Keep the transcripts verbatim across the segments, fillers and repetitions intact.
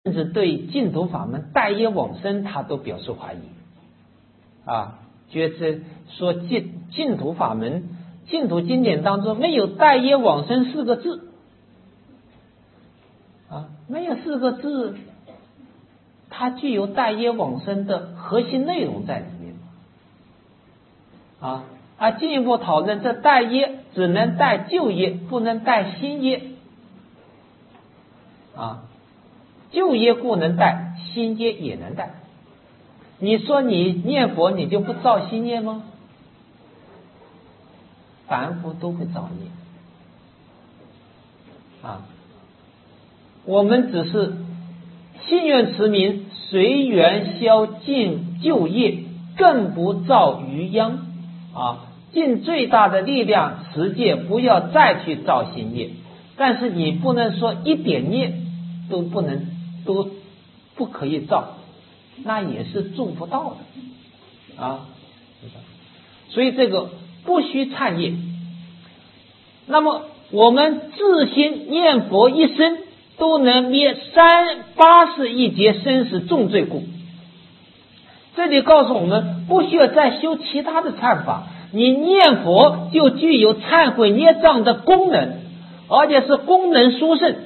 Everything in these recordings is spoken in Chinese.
甚至对净土法门带业往生，他都表示怀疑啊，觉得说净净土法门、净土经典当中没有带业往生四个字啊，没有四个字，它具有带业往生的核心内容在里面啊。啊，进一步讨论，这带业只能带旧业，不能带新业啊。旧业不能带，新业也能带。你说你念佛，你就不造新业吗？凡夫都会造业啊。我们只是信愿持名，随缘消尽旧业，更不造余殃啊。尽最大的力量持戒，不要再去造新业。但是你不能说一点业都不能，都不可以造，那也是做不到的啊。所以这个不须忏业。那么我们自心念佛一生，都能灭三八十亿劫生死重罪故。这里告诉我们，不需要再修其他的忏法，你念佛就具有忏悔孽障的功能，而且是功能殊胜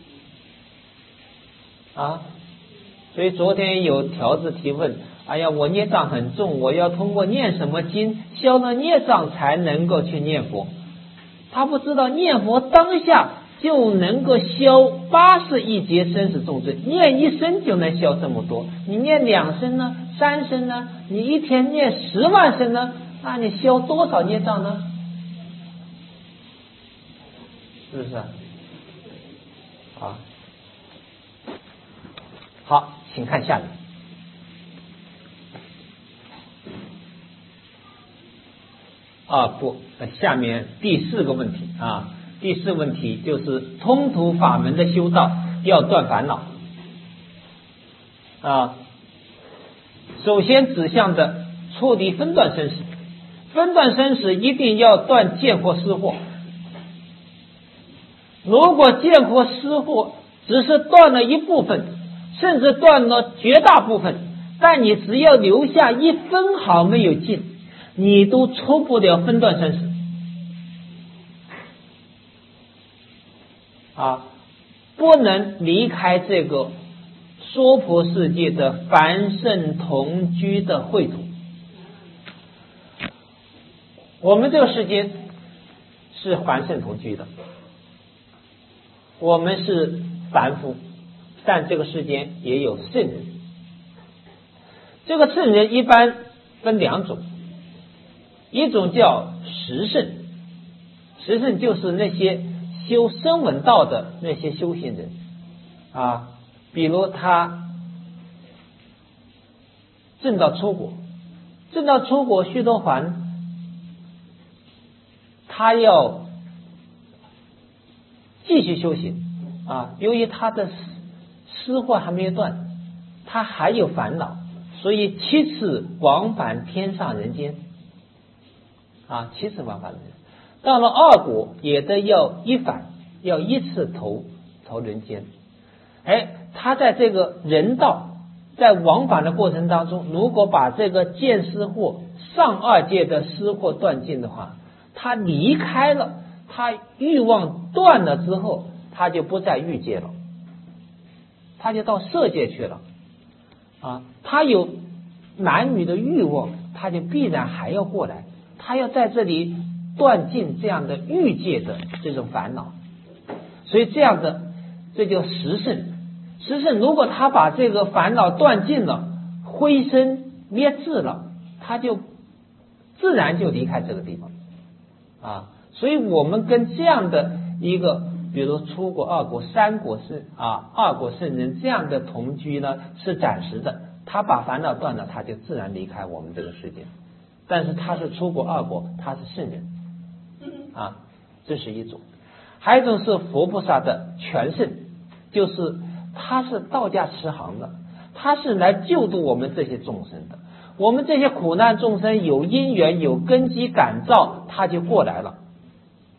啊。所以昨天有条子提问，哎呀，我孽障很重，我要通过念什么经消了孽障才能够去念佛？他不知道念佛当下就能够消八十亿劫生死重罪，念一声就能消这么多，你念两声呢，三声呢，你一天念十万声呢，那你消多少孽障呢？是不是啊？好，请看下面啊，不，下面第四个问题啊，第四问题就是通途法门的修道要断烦恼啊。首先指向的错离分段生死，分段生死一定要断见惑思惑。如果见惑思惑只是断了一部分，甚至断了绝大部分，但你只要留下一分毫没有尽，你都出不了分段生死啊！不能离开这个娑婆世界的凡圣同居的秽土。我们这个世界是凡圣同居的，我们是凡夫，但这个世间也有圣人。这个圣人一般分两种，一种叫十圣，十圣就是那些修声闻道的那些修行人啊，比如他证到出果，证到出果须多洹，他要继续修行啊，由于他的失惑还没有断，他还有烦恼，所以七次往返天上人间啊，七次往返人间。到了二果也得要一返，要一次投投人间。哎，他在这个人道在往返的过程当中，如果把这个见思惑上二界的思惑断尽的话，他离开了，他欲望断了之后，他就不在欲界了，他就到色界去了啊。他有男女的欲望，他就必然还要过来，他要在这里断尽这样的欲界的这种烦恼。所以这样的这叫十圣。十圣如果他把这个烦恼断尽了，灰身灭智了，他就自然就离开这个地方啊。所以我们跟这样的一个比如出果、二果、三果圣啊，二果圣人这样的同居呢是暂时的，他把烦恼断了，他就自然离开我们这个世界。但是他是出果、二果，他是圣人啊，这是一种。还有一种是佛菩萨的全圣，就是他是道家持行的，他是来救度我们这些众生的。我们这些苦难众生有因缘有根基感召，他就过来了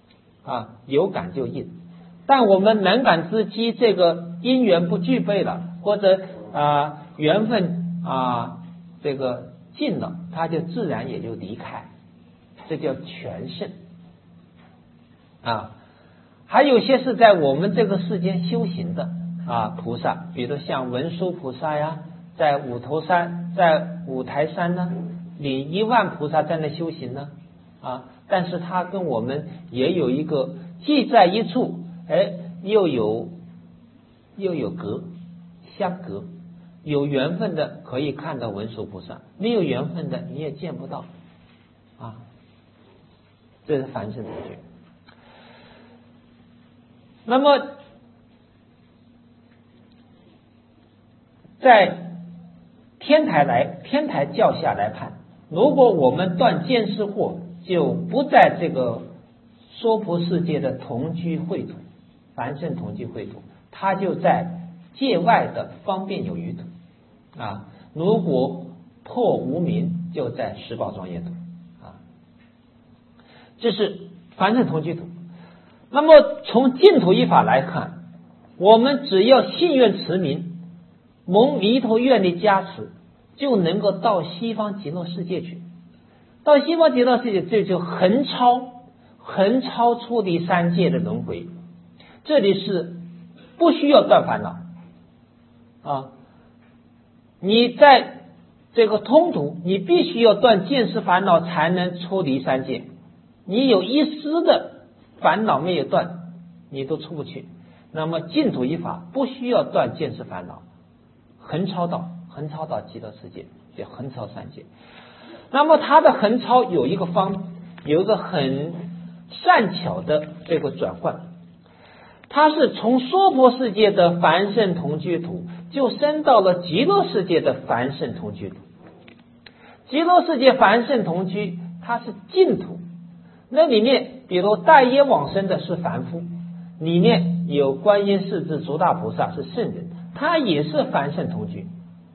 啊，有感就应。但我们能感之机这个因缘不具备了， 或者啊缘分啊这个尽了，他就自然也就离开，这叫全胜啊。还有些是在我们这个世间修行的啊菩萨，比如像文殊菩萨呀，在五头山，在五台山呢，领一万菩萨在那修行呢啊，但是他跟我们也有一个既在一处，哎，又有又有隔相隔，有缘分的可以看到文殊菩萨，没有缘分的你也见不到啊，这是凡圣同居。那么在天台来天台教下来判，如果我们断见思惑，就不在这个娑婆世界的同居秽土，凡圣同居秽土，它就在界外的方便有余土啊。如果破无明，就在十宝庄严土啊。这是凡圣同居土。那么从净土一法来看，我们只要信愿持名，蒙弥陀愿力加持，就能够到西方极乐世界去。到西方极乐世界，这就横超横超出离三界的轮回。这里是不需要断烦恼啊！你在这个通途，你必须要断见识烦恼，才能出离三界。你有一丝的烦恼没有断，你都出不去。那么净土一法不需要断见识烦恼，横超到横超到极乐世界，叫横超三界。那么它的横超有一个方，有一个很善巧的这个转换，它是从娑婆世界的凡圣同居土，就升到了极乐世界的凡圣同居土。极乐世界凡圣同居，它是净土，那里面比如大耶往生的是凡夫，里面有观音世智诸大菩萨是圣人，他也是凡圣同居。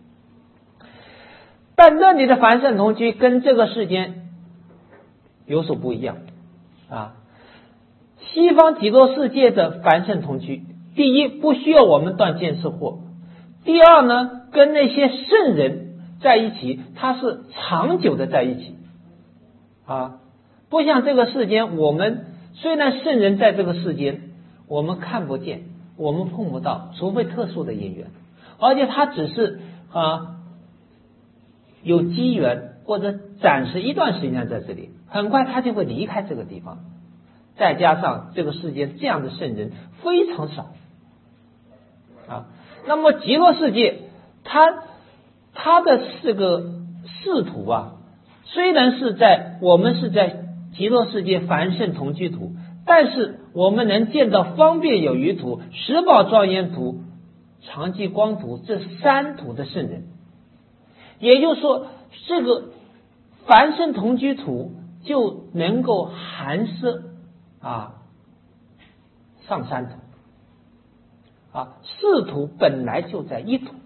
但那里的凡圣同居跟这个世间有所不一样啊。西方极乐世界的凡圣同居，第一不需要我们断见识惑，第二呢，跟那些圣人在一起，他是长久的在一起啊。不像这个世间，我们虽然圣人在这个世间，我们看不见，我们碰不到，除非特殊的因缘，而且他只是啊有机缘或者暂时一段时间在这里，很快他就会离开这个地方。再加上这个世界这样的圣人非常少啊，那么极乐世界它它的这个仕途啊，虽然是在我们是在极乐世界凡圣同居土，但是我们能见到方便有余土、十宝庄严土、常寂光土这三土的圣人，也就是说这个凡圣同居土就能够含摄啊上三土啊，四土本来就在一土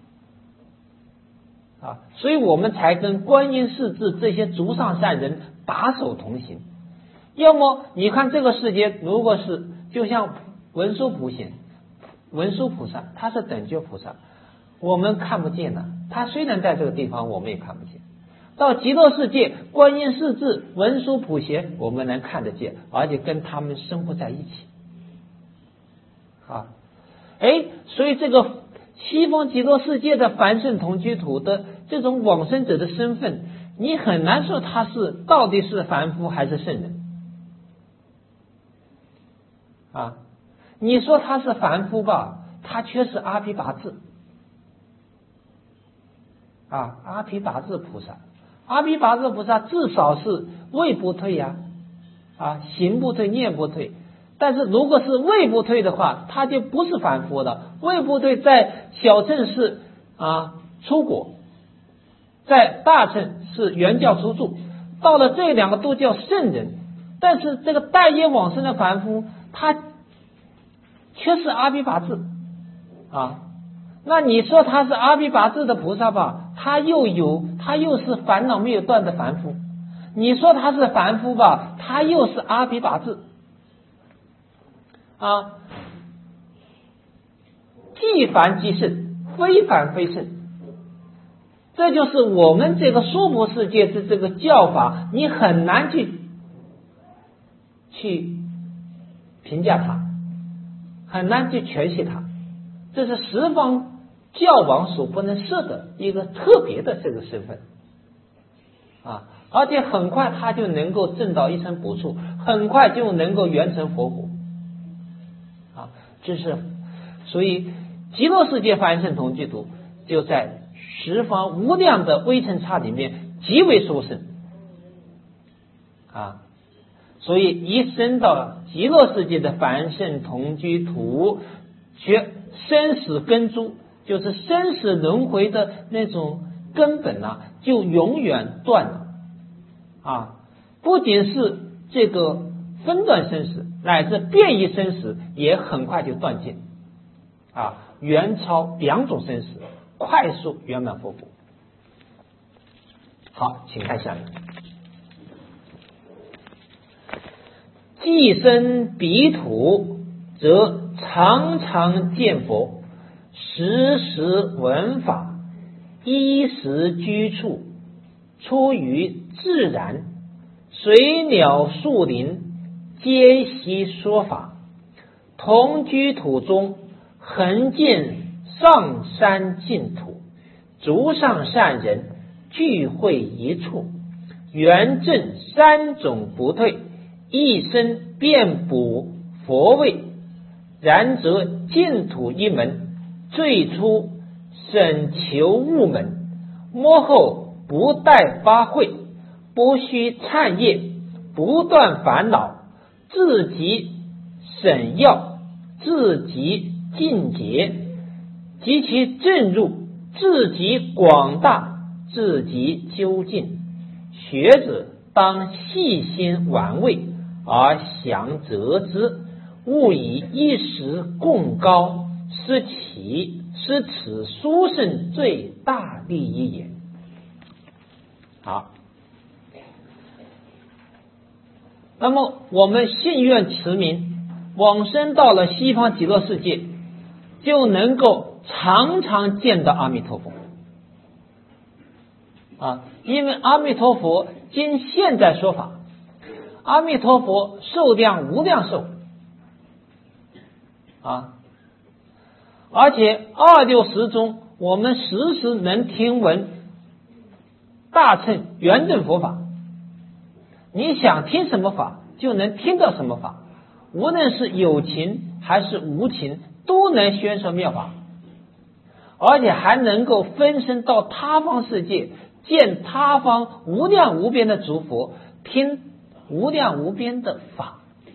啊，所以我们才跟观音世智这些诸上善人把手同行。要么你看这个世界，如果是就像文殊普贤、文殊菩萨，他是等觉菩萨，我们看不见的，他虽然在这个地方，我们也看不见。到极乐世界，观音世智、文殊普贤，我们能看得见，而且跟他们生活在一起啊。哎，所以这个西方极乐世界的凡圣同居土的这种往生者的身份，你很难说他是到底是凡夫还是圣人啊。你说他是凡夫吧，他却是阿毗跋致啊，阿毗跋致菩萨。阿毗跋致菩萨至少是位不退呀，啊，行不退，念不退。但是如果是位不退的话，他就不是凡夫了。位不退在小乘是啊出果，在大乘是原教出住，到了这两个都叫圣人。但是这个大业往生的凡夫，他却是阿毗跋致啊。那你说他是阿毗跋致的菩萨吧，他又有他又是烦恼没有断的凡夫；你说他是凡夫吧，他又是阿毗跋致啊。既凡即圣， 非凡非圣。这就是我们这个娑婆世界的这个教法，你很难去去评价它，很难去诠释它。这是十方教王所不能设的一个特别的这个身份啊！而且很快他就能够证到一生不处，很快就能够圆成佛果啊！这是所以极乐世界法身圣同居土就在十方无量的微尘刹里面极为殊胜啊！所以一生到极乐世界的凡圣同居土，学生死根珠，就是生死轮回的那种根本啊，就永远断了啊！不仅是这个分段生死，乃至变异生死也很快就断尽啊！远超两种生死，快速圆满佛果。好，请看下面。既生彼土，则常常见佛，时时闻法，衣食居处，出于自然，水鸟树林，皆悉说法。同居土中，恒见上山净土，足上善人聚会一处，圆正三种不退，一生遍补佛位。然则净土一门，最初审求悟门，末后不待发慧，不须忏业，不断烦恼，自己审要，自己尽解，及其正入，自己广大，自己究竟。学者当细心玩味，而详择之，勿以一时共高，失其失此殊胜最大利益也。好，那么我们信愿持名，往生到了西方极乐世界，就能够常常见到阿弥陀佛啊！因为阿弥陀佛经现在说法，阿弥陀佛寿量无量寿啊，而且二六时中，我们时时能听闻大乘圆正佛法。你想听什么法，就能听到什么法，无论是有情还是无情，都能宣说妙法，而且还能够分身到他方世界，见他方无量无边的诸佛，听无量无边的法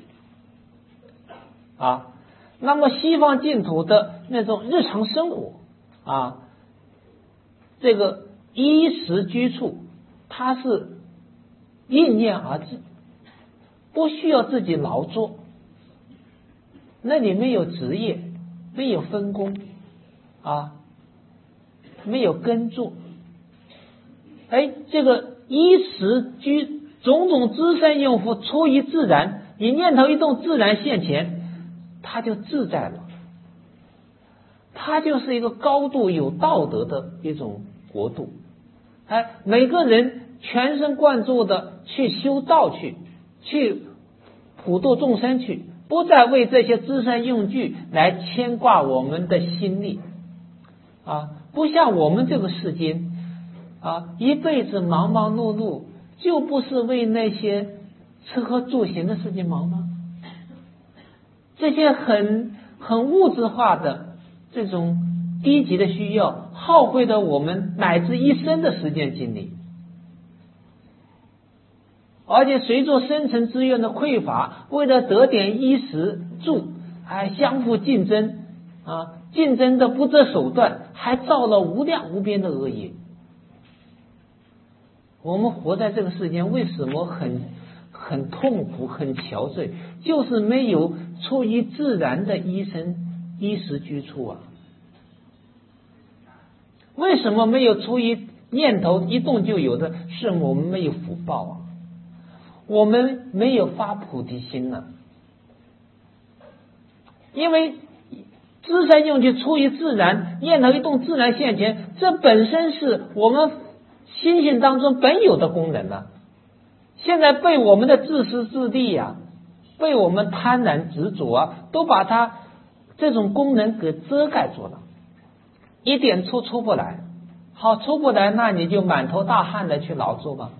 啊。那么西方净土的那种日常生活啊，这个衣食居处，它是应念而至，不需要自己劳作，那里没有职业，没有分工啊，没有耕作，哎，这个衣食居种种资身用福出于自然，你念头一动，自然现前，他就自在了，他就是一个高度有道德的一种国度。哎，每个人全神贯注的去修道去，去普度众生去，不再为这些资身用具来牵挂我们的心力啊！不像我们这个世间啊，一辈子忙忙碌碌，就不是为那些吃喝住行的事情忙吗？这些很很物质化的这种低级的需要，耗费了我们乃至一生的时间精力，而且随着生存资源的匮乏，为了得点衣食住，还相互竞争啊，竞争的不择手段，还造了无量无边的恶业。我们活在这个世间，为什么很很痛苦、很憔悴？就是没有出于自然的衣身衣食居处啊！为什么没有出于念头一动就有的？是我们没有福报啊，我们没有发菩提心呢、啊。因为自身用去出于自然，念头一动自然现前，这本身是我们心性当中本有的功能啊。现在被我们的自私自利呀、啊，被我们贪婪执着啊，都把它这种功能给遮盖住了，一点出出不来。好，出不来，那你就满头大汗的去劳作吧。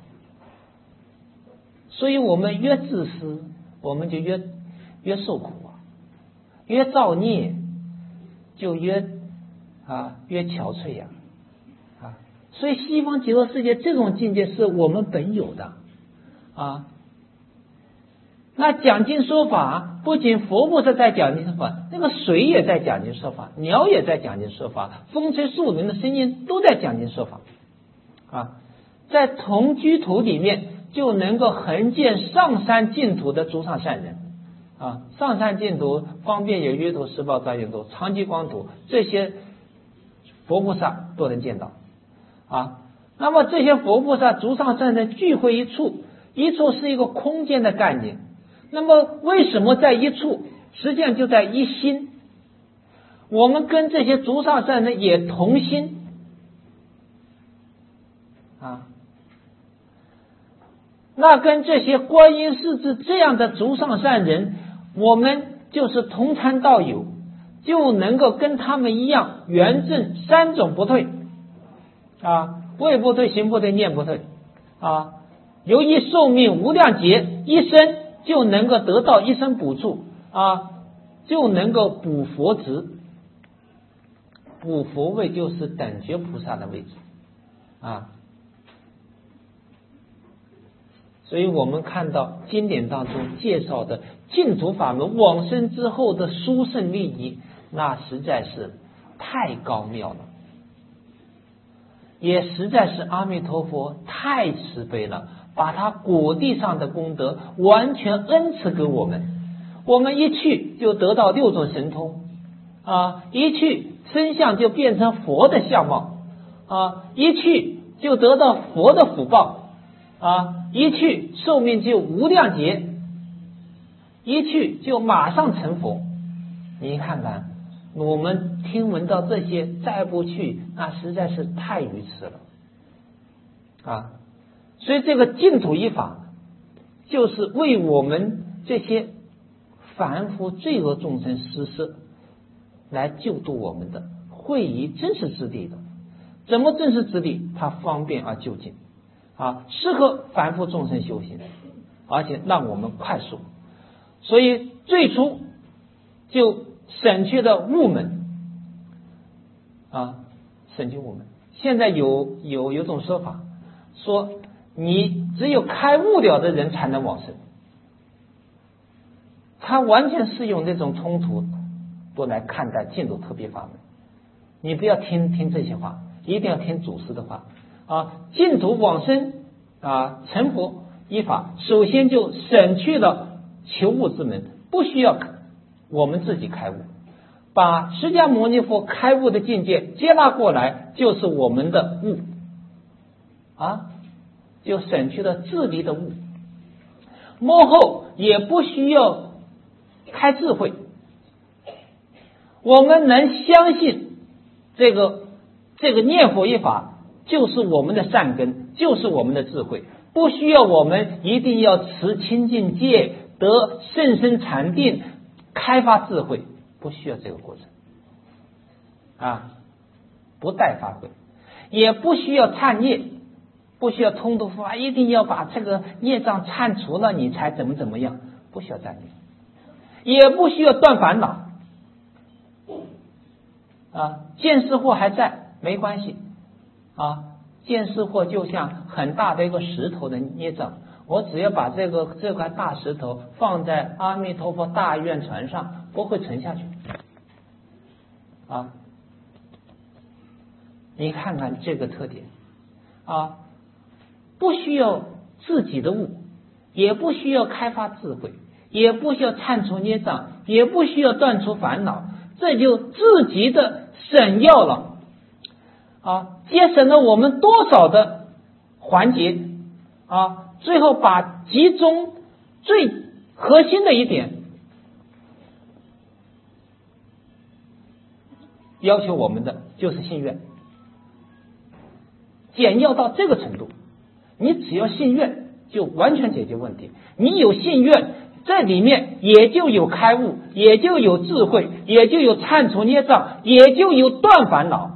所以我们越自私，我们就越越受苦啊，越造孽就越啊越憔悴呀 啊, 啊。所以西方极乐世界这种境界是我们本有的啊。那讲经说法，不仅佛菩萨在讲经说法，那个水也在讲经说法，鸟也在讲经说法，风吹树林的声音都在讲经说法啊。在同居土里面就能够横见上山净土的诸上善人啊，上山净土、方便有约土、十宝庄严土、长吉光土，这些佛菩萨都能见到啊。那么这些佛菩萨、诸上善人聚会一处，一处是一个空间的概念。那么为什么在一处？实际上就在一心。我们跟这些诸上善人也同心啊。那跟这些观音世智这样的诸上善人，我们就是同参道友，就能够跟他们一样圆正三种不退啊，位不退、行不退、念不退啊。由于寿命无量劫，一生就能够得到一生补处啊，就能够补佛职，补佛位就是等觉菩萨的位置啊。所以我们看到经典当中介绍的净土法门往生之后的殊胜利益，那实在是太高妙了，也实在是阿弥陀佛太慈悲了，把他果地上的功德完全恩赐给我们，我们一去就得到六种神通啊，一去身相就变成佛的相貌啊，一去就得到佛的福报啊，一去寿命就无量劫，一去就马上成佛。你看看我们听闻到这些再不去，那实在是太愚痴了啊！所以这个净土一法就是为我们这些凡夫罪恶众生施舍，来救度我们的，会以真实之地的。怎么真实之地？它方便而就近啊，适合凡夫众生修行，而且让我们快速。所以最初就省去了物门啊，省去物门。现在有有有种说法，说你只有开悟了的人才能往生，他完全是用这种冲突都来看待净土特别法门。你不要听听这些话，一定要听祖师的话啊！净土往生啊成佛一法，首先就省去了求悟之门，不需要我们自己开悟，把释迦牟尼佛开悟的境界接纳过来，就是我们的悟啊，就省去了自离的悟。幕后也不需要开智慧，我们能相信这个这个念佛一法就是我们的善根，就是我们的智慧，不需要我们一定要持清净戒，得甚深禅定，开发智慧，不需要这个过程啊，不待发挥，也不需要忏业，不需要通途佛法，一定要把这个业障忏除了你才怎么怎么样，不需要忏业，也不需要断烦恼啊，见识惑还在没关系啊，见识惑就像很大的一个石头的业障，我只要把这个这块大石头放在阿弥陀佛大愿船上，不会沉下去啊。你看看这个特点啊，不需要自己的悟，也不需要开发智慧，也不需要忏除孽障，也不需要断除烦恼，这就自己的省药了啊，节省了我们多少的环节啊，最后把集中最核心的一点要求我们的就是信愿，简要到这个程度，你只要信愿就完全解决问题。你有信愿，这里面也就有开悟，也就有智慧，也就有忏除孽障，也就有断烦恼。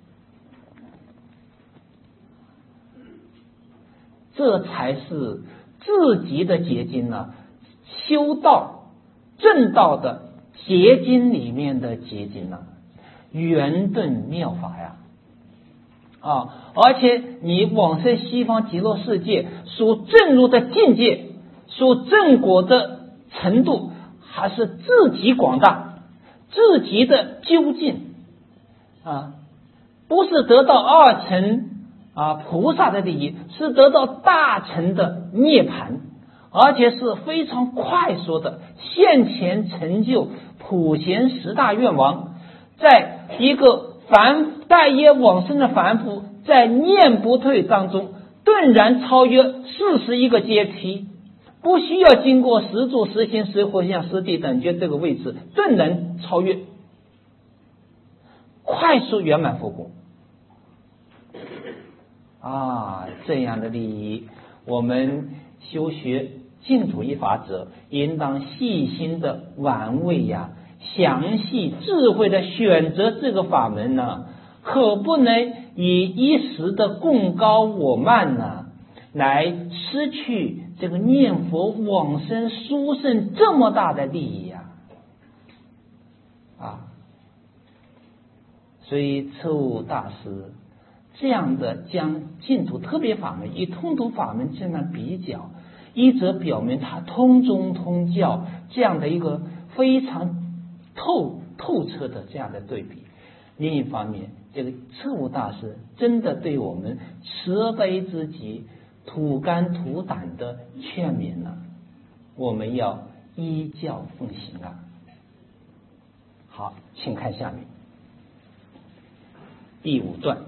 这才是自己的结晶呢，修道正道的结晶里面的结晶呢，圆顿妙法呀啊！而且你往生西方极乐世界所证入的境界，所证果的程度，还是自己广大，自己的究竟啊，不是得到二乘啊菩萨的利益，是得到大乘的涅槃，而且是非常快速的现前成就普贤十大愿王，在一个凡待业往生的凡夫，在念不退当中顿然超越四十一个阶梯，不需要经过十住十行十回向十地等觉这个位置，顿能超越，快速圆满佛果啊！这样的利益，我们修学净土一法者，应当细心的玩味呀，详细智慧的选择这个法门呢，可不能以一时的贡高我慢呢，来失去这个念佛往生殊胜这么大的利益呀！啊，所以彻悟大师这样的将净土特别法门与通途法门这样比较，一则表明他通宗通教这样的一个非常透透彻的这样的对比，另一方面，这个彻悟大师真的对我们慈悲之极、吐肝吐胆的劝勉呢、啊，我们要依教奉行啊。好，请看下面第五段。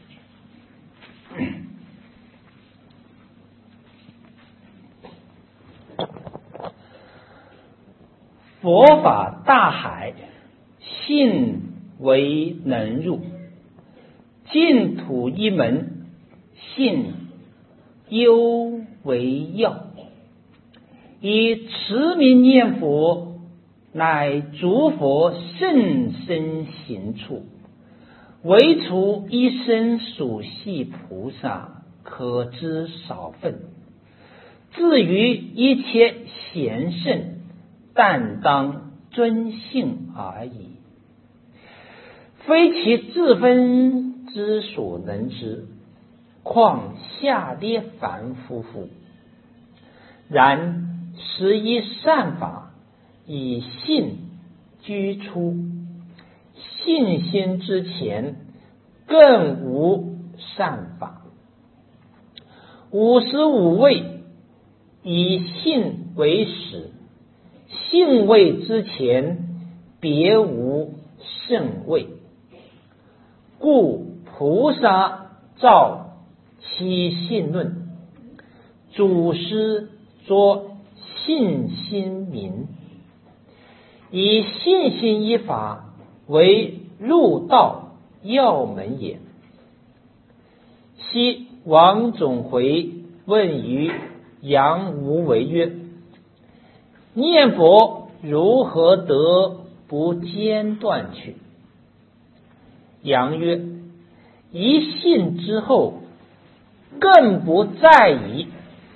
佛法大海，信为能入，净土一门，信犹为要。以持名念佛，乃诸佛甚深行处，唯除一生属系菩萨，可知少分。至于一切贤圣，但当尊信而已，非其自分之所能知，况下列凡夫乎？然十一善法以信居出，信心之前更无善法。五十五位以信为始，信位之前别无圣位，故菩萨造七信论，祖师作信心名，以信心一法为入道要门也。昔王总回问于杨无为曰：念佛如何得不间断去？杨曰：一信之后，更不在矣。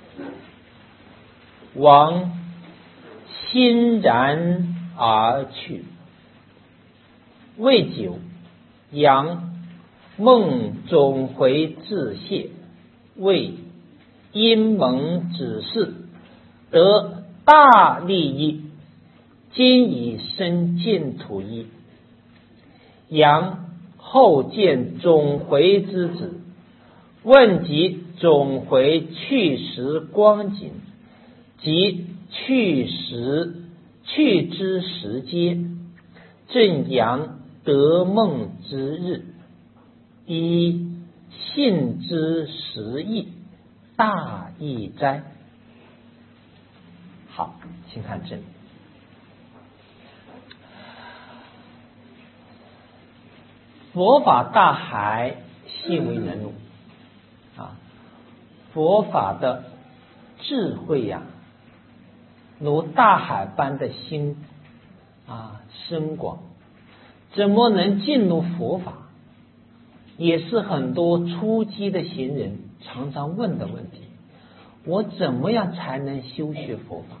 王欣然而去。未久，杨梦总回致谢，谓因蒙指示，得大利益，今以生净土矣。杨后见总回之子，问及总回去时光景，即去时去之时节，正阳得梦之日，以信之实义，大义哉！好，请看这里。 佛法大海，信为能入啊！佛法的智慧呀、啊，如大海般的心啊深广，怎么能进入佛法？也是很多初机的行人常常问的问题。我怎么样才能修学佛法？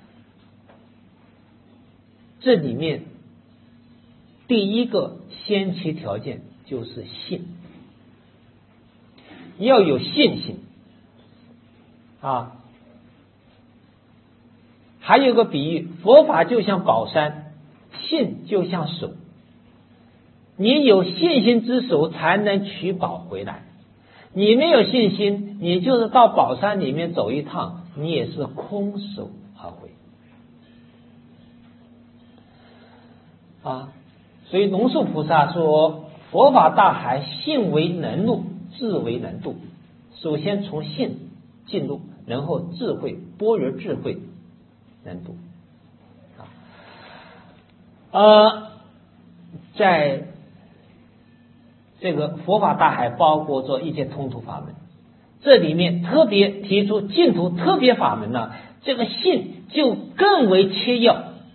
这里面第一个先期条件就是信，要有信心啊。还有个比喻，佛法就像宝山，信就像手。你有信心之手才能取宝回来，你没有信心，你就是到宝山里面走一趟，你也是空手而回啊。所以龙树菩萨说，佛法大海，信为能入，智为能度。首先从信进入，然后智慧，般若智慧能度啊。呃，在这个佛法大海包括着一切通途法门，这里面特别提出净土特别法门呢，这个信就更为切要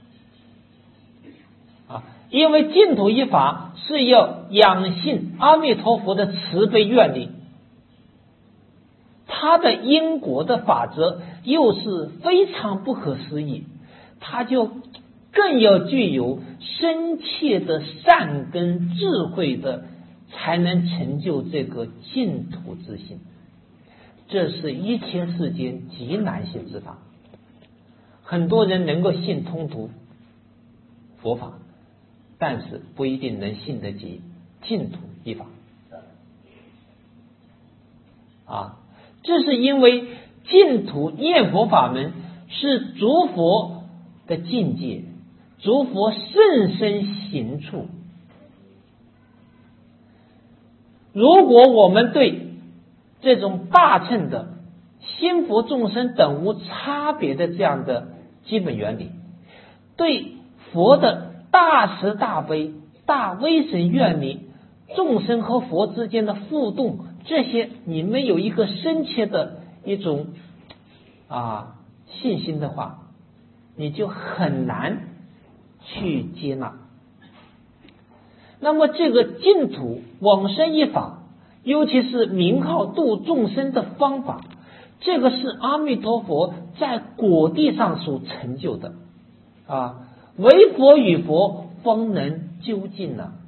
啊，因为净土一法是要养信阿弥陀佛的慈悲愿力，它的因果的法则又是非常不可思议，它就更要具有深切的善根智慧的，才能成就这个净土之心。这是一切世间极难信之法。很多人能够信通途佛法，但是不一定能信得及净土一法啊。这是因为净土念佛法门是诸佛的境界，诸佛甚深行处。如果我们对这种大乘的心佛众生等无差别的这样的基本原理，对佛的大慈大悲、大威神愿力、众生和佛之间的互动，这些你们有一个深切的一种啊信心的话，你就很难去接纳。那么这个净土往生一法，尤其是名号度众生的方法，这个是阿弥陀佛在果地上所成就的啊，唯佛与佛方能究竟呢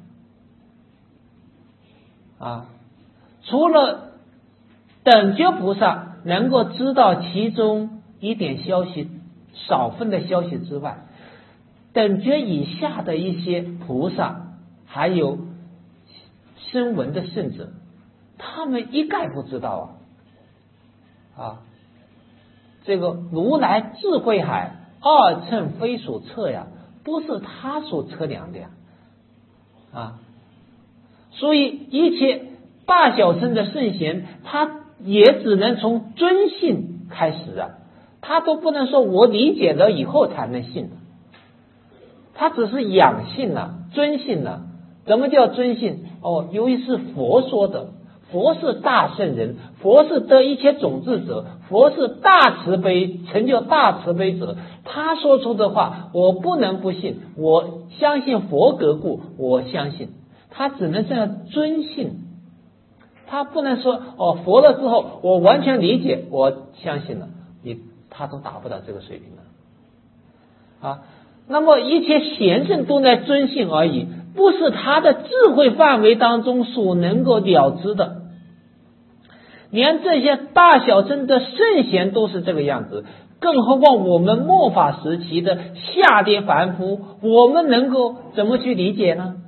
啊。除了等觉菩萨能够知道其中一点消息、少分的消息之外，等觉以下的一些菩萨还有声闻的圣者，他们一概不知道啊啊！这个如来智慧海二乘非所测呀，不是他所测量的呀啊！所以一切大小乘的圣贤，他也只能从尊信开始啊，他都不能说我理解了以后才能信，他只是养信了、尊信了。什么叫尊信？哦，由于是佛说的，佛是大圣人，佛是得一切种子者，佛是大慈悲，成就大慈悲者，他说出的话我不能不信，我相信佛格故，我相信。他只能这样尊信，他不能说哦佛了之后我完全理解，我相信了，你他都达不到这个水平了啊。那么一切贤圣都在尊信而已，不是他的智慧范围当中所能够了知的。连这些大小乘的圣贤都是这个样子，更何况我们末法时期的下跌凡夫，我们能够怎么去理解呢？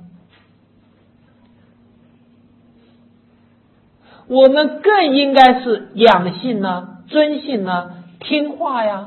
我们更应该是养信啊、尊信啊、听话呀，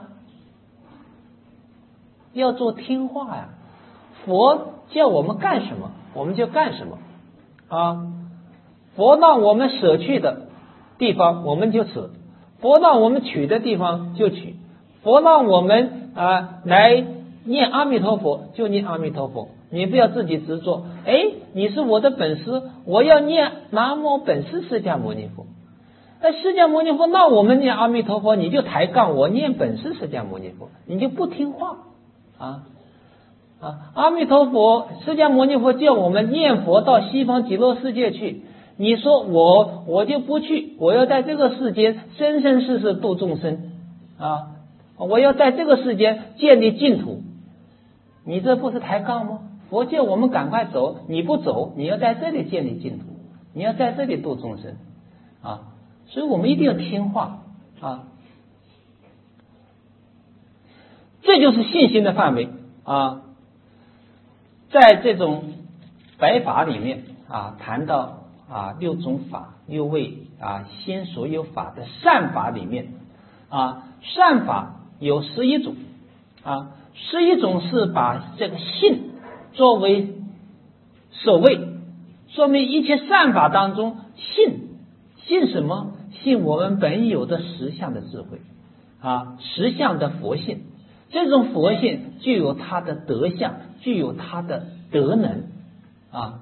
要做听话呀。佛叫我们干什么，我们就干什么啊。佛让我们舍去的地方我们就舍，佛让我们取的地方就取，佛让我们啊来念阿弥陀佛就念阿弥陀佛，你不要自己执着，哎，你是我的本师，我要念南无本师释迦牟尼佛。那释迦牟尼佛，那我们念阿弥陀佛，你就抬杠我念本师释迦牟尼佛，你就不听话啊啊！阿弥陀佛，释迦牟尼佛叫我们念佛到西方极乐世界去，你说我我就不去，我要在这个世间生生世世度众生啊，我要在这个世间建立净土，你这不是抬杠吗？佛叫我们赶快走，你不走，你要在这里建立净土，你要在这里度众生啊！所以我们一定要听话啊！这就是信心的范围啊！在这种白法里面啊，谈到啊六种法、六位啊心所有法的善法里面啊，善法有十一种啊，十一种是把这个信作为首位，说明一切善法当中，信信什么？信我们本有的实相的智慧啊，实相的佛性。这种佛性具有它的德相，具有它的德能啊。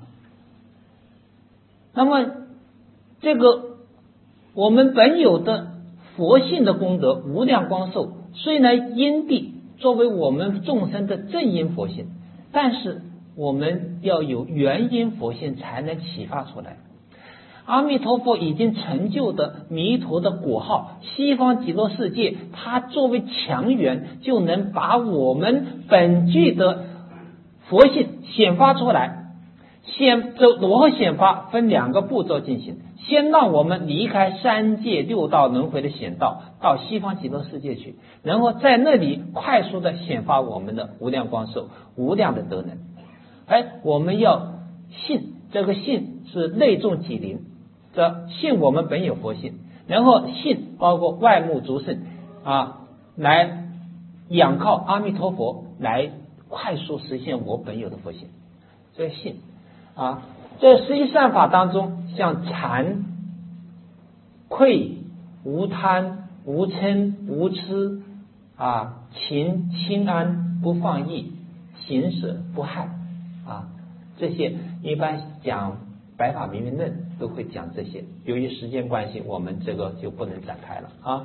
那么这个我们本有的佛性的功德无量光寿，虽然因地作为我们众生的正因佛性，但是我们要有原因佛性才能启发出来。阿弥陀佛已经成就的弥陀的果号，西方极乐世界，它作为强缘，就能把我们本具的佛性显发出来。显这如何显发？分两个步骤进行。先让我们离开三界六道轮回的险道，到西方极乐世界去，然后在那里快速的显发我们的无量光寿、无量的德能。哎，我们要信，这个信是内重己灵。这信我们本有佛性，然后信包括外目诸圣啊，来仰靠阿弥陀佛来快速实现我本有的佛性。这信啊，这十一善法当中，像禅、愧、无贪、无嗔、无痴啊，勤、清安、不放逸、行舍、不害啊，这些一般讲白法明明论都会讲这些，由于时间关系，我们这个就不能展开了啊。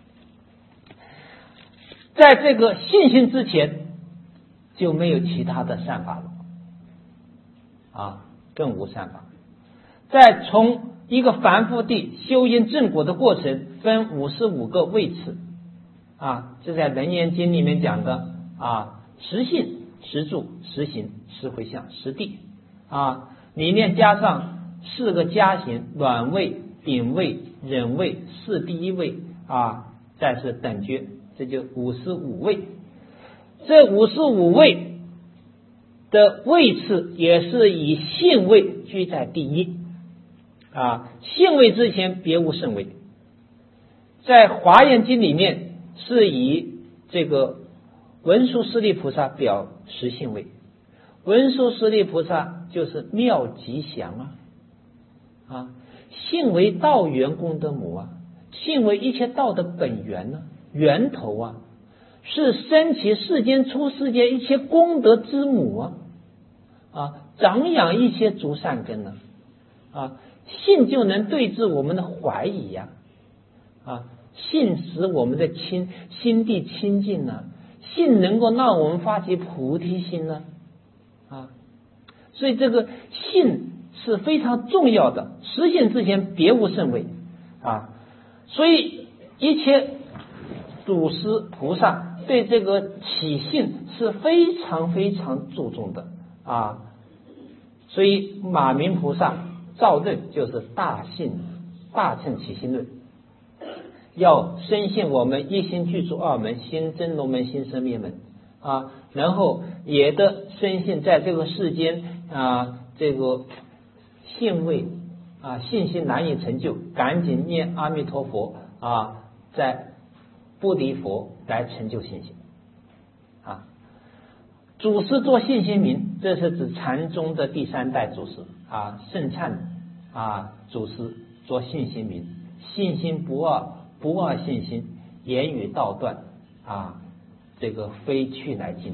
在这个信心之前，就没有其他的善法了啊，更无善法。再从一个凡夫地修因正果的过程，分五十五个位次啊，这在《楞严经》里面讲的啊，实信、实住、实行、实回向、实地啊。里面加上四个加行，暖位、顶位、忍位、四第一位啊，再是等觉，这就五十五位。这五十五位的位次也是以信位居在第一啊，信位之前别无圣位。在华严经里面是以这个文殊师利菩萨表实信位。文殊师利菩萨就是妙吉祥啊啊，信为道源功德母啊，信为一切道的本源呢、啊，源头啊，是升起世间出世间一切功德之母啊啊，长养一切诸善根呢 啊, 啊，信就能对治我们的怀疑呀 啊, 啊，信使我们的清心地清净呢、啊，信能够让我们发起菩提心呢、啊。啊，所以这个信是非常重要的，实现之前别无圣位啊。所以一切祖师菩萨对这个起信是非常非常注重的啊。所以马明菩萨造论就是大信大乘起信论，要深信我们一心具足二门，心真龙门，心生灭门啊，然后也的深信在这个世间啊，这个信位啊，信心难以成就，赶紧念阿弥陀佛啊，在不离佛来成就信心啊。祖师做信心明，这是指禅宗的第三代祖师啊，圣忏啊祖师做信心明，信心不二，不二信心，言语道断啊，这个非去来经，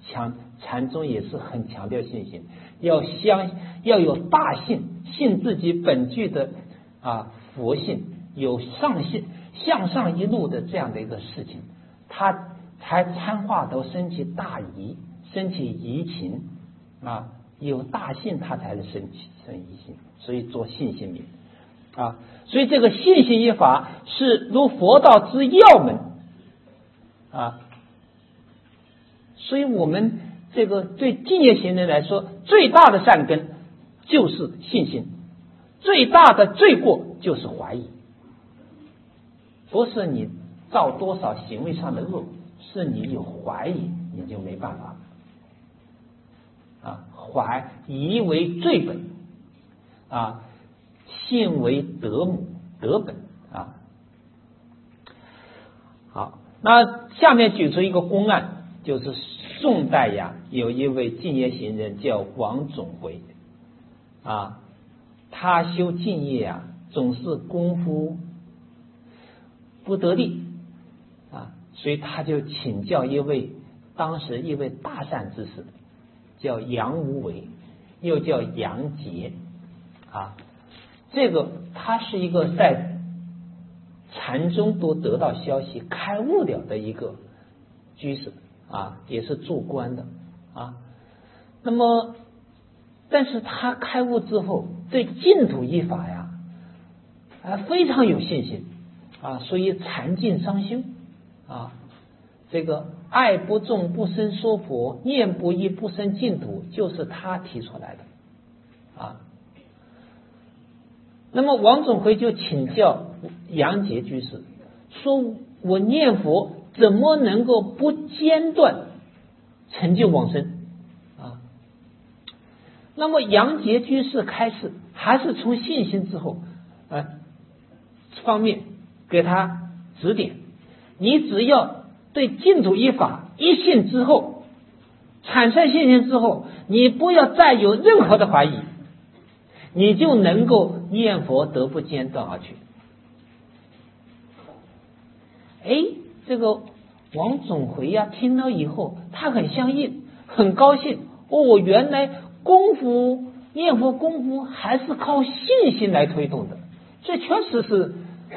强禅宗也是很强调信心，要相要有大信，信自己本具的啊佛性，有上信向上一路的这样的一个事情，他才参化都升起大疑，升起疑情啊，有大信他才能升起生疑心，所以做信心名啊。所以这个信心一法是如佛道之要门啊。所以我们这个对敬业行人来说，最大的善根就是信心，最大的罪过就是怀疑。不是你造多少行为上的恶，是你有怀疑，你就没办法啊。怀疑为罪本啊，信为德母德本啊。好，那下面举出一个公案，就是宋代呀，有一位敬业行人叫王总回啊，他修敬业啊，总是功夫不得力啊，所以他就请教一位当时一位大善之士，叫杨无为，又叫杨杰啊。这个他是一个在禅宗都得到消息开悟了的一个居士啊，也是做官的啊。那么但是他开悟之后对净土一法呀啊非常有信心啊，所以禅净双修啊，这个爱不重不生说佛，念不一不生净土，就是他提出来的啊。那么王总回就请教杨杰居士，说我念佛怎么能够不间断成就往生啊？那么杨杰居士开示，还是从信心之后啊方面给他指点，你只要对净土一法一信之后，产生信心之后，你不要再有任何的怀疑，你就能够念佛得不间断而去。哎，这个王总回呀、啊，听到以后他很相应，很高兴哦，原来功夫念佛功夫还是靠信心来推动的，这确实是。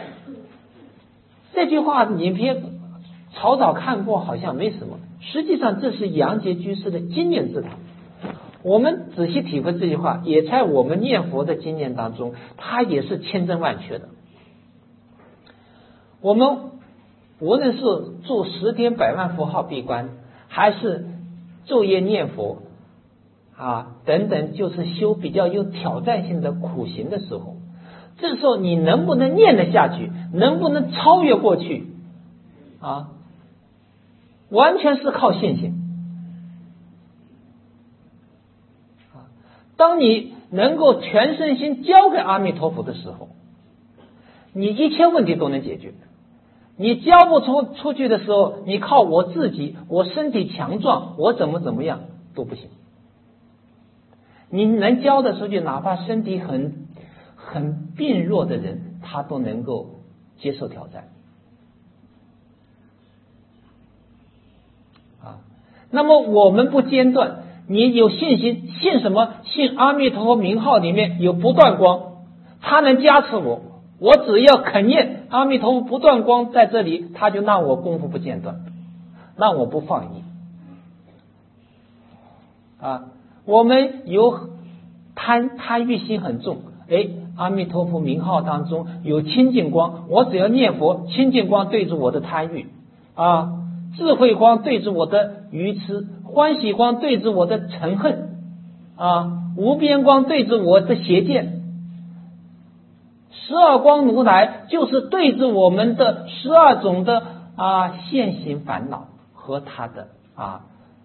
这句话你别草草看过好像没什么，实际上这是杨杰居士的经验之谈。我们仔细体会这句话，也在我们念佛的经验当中，它也是千真万确的。我们无论是做十天百万佛号闭关，还是昼夜念佛啊等等，就是修比较有挑战性的苦行的时候，这时候你能不能念得下去，能不能超越过去啊，完全是靠信心啊。当你能够全身心交给阿弥陀佛的时候，你一切问题都能解决。你交不出出去的时候，你靠我自己，我身体强壮，我怎么怎么样都不行。你能交的出去，哪怕身体很很病弱的人，他都能够接受挑战啊。那么我们不间断，你有信心，信什么？信阿弥陀佛名号里面有不断光，他能加持我，我只要肯念阿弥陀佛不断光在这里，他就让我功夫不间断，让我不放逸啊。我们有贪贪欲心很重，哎，阿弥陀佛名号当中有清净光，我只要念佛，清净光对着我的贪欲啊，智慧光对着我的愚痴，欢喜光对着我的嗔恨啊，无边光对着我的邪见，十二光如来就是对着我们的十二种的啊现行烦恼和他的啊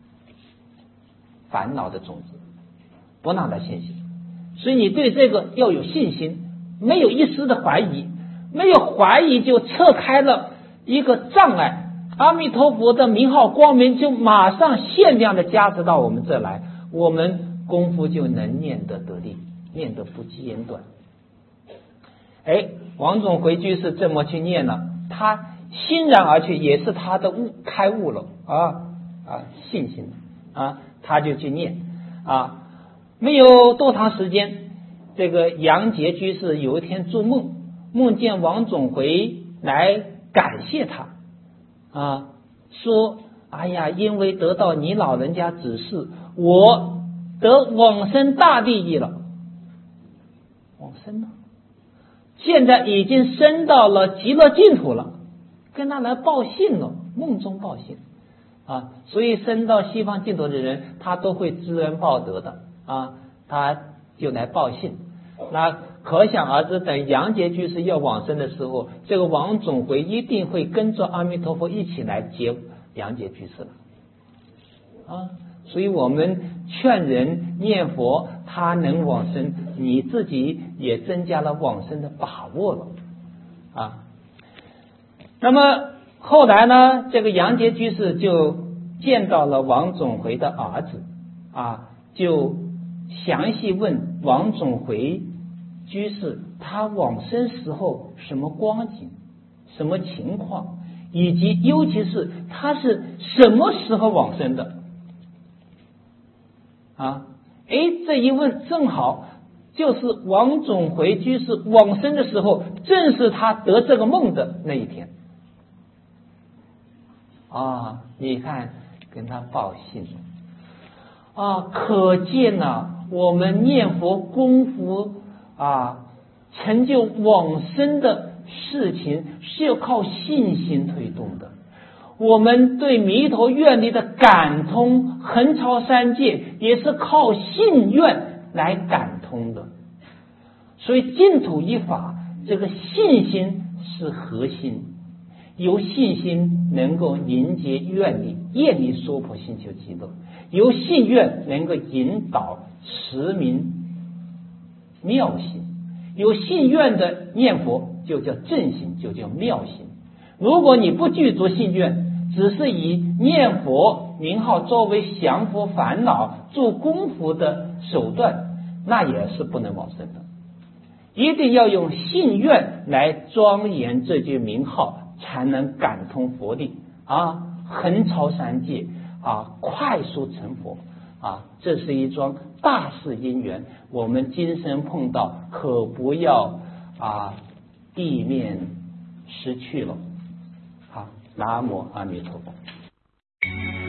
烦恼的种子，不让它现行。所以你对这个要有信心，没有一丝的怀疑，没有怀疑就撤开了一个障碍，阿弥陀佛的名号光明就马上限量的加持到我们这来，我们功夫就能念得得力，念得不间断。哎，王总回居士这么去念了，他欣然而去，也是他的悟开悟了啊啊信心。 啊，他就去念啊。没有多长时间，这个杨杰居士有一天做梦，梦见王总回来感谢他啊，说哎呀，因为得到你老人家指示，我得往生大利益了。往生了，现在已经升到了极乐净土了，跟他来报信了，梦中报信啊。所以升到西方净土的人，他都会知恩报德的啊，他就来报信。那可想而知，等杨杰居士要往生的时候，这个王总回一定会跟着阿弥陀佛一起来接杨杰居士了啊。所以我们劝人念佛，他能往生，你自己也增加了往生的把握了啊。那么后来呢，这个杨杰居士就见到了王总回的儿子啊，就详细问王总回居士他往生时候什么光景，什么情况，以及尤其是他是什么时候往生的啊？哎，这一问正好就是王总回居士往生的时候，正是他得这个梦的那一天啊！你看，跟他报信啊，可见呐、啊，我们念佛功夫啊，成就往生的事情是要靠信心推动的。我们对弥陀愿力的感通横超三界，也是靠信愿来感通的。所以净土一法，这个信心是核心，由信心能够凝结愿力，愿力娑婆星球极乐，由信愿能够引导持名妙行，有信愿的念佛就叫正行，就叫妙行。如果你不具足信愿，只是以念佛名号作为降伏烦恼做功夫的手段，那也是不能往生的。一定要用信愿来庄严这句名号，才能感通佛力啊，横超三界啊，快速成佛啊，这是一桩大事因缘。我们今生碰到，可不要啊地面失去了。好，南无阿弥陀佛。